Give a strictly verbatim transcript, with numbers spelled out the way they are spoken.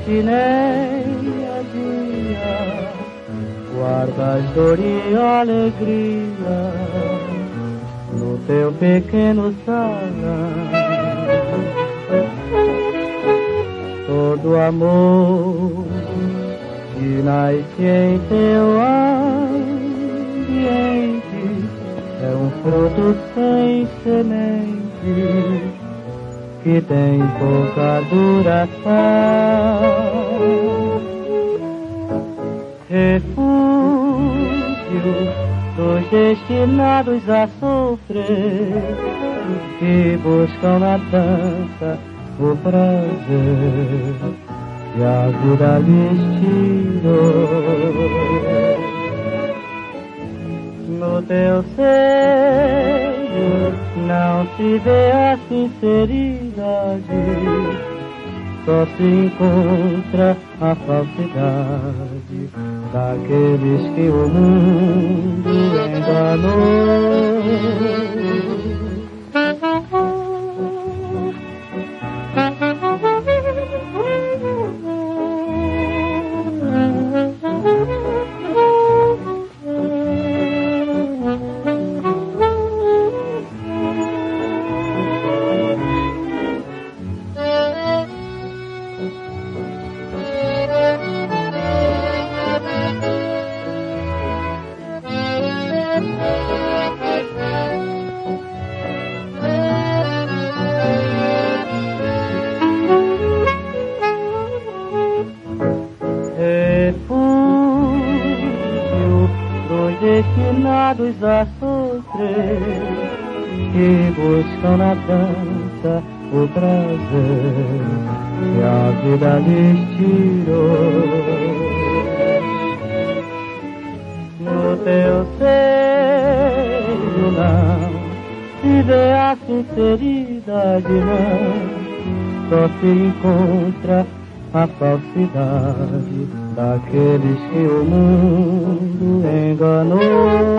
noite nem é dia, guardas dor e alegria no teu pequeno salão. Todo amor que nasce em teu ambiente é um fruto sem semente que tem pouca duração. Refúgio dos destinados a sofrer, que buscam na dança o prazer que a vida lhes tirou. No teu seio não se vê a sinceridade, só se encontra a falsidade daqueles que o mundo enganou. Destinados a sofrer, que buscam na dança o prazer que a vida lhes tirou. No teu seio não se vê a sinceridade, não, só se encontra a falsidade daqueles que o mundo enganou.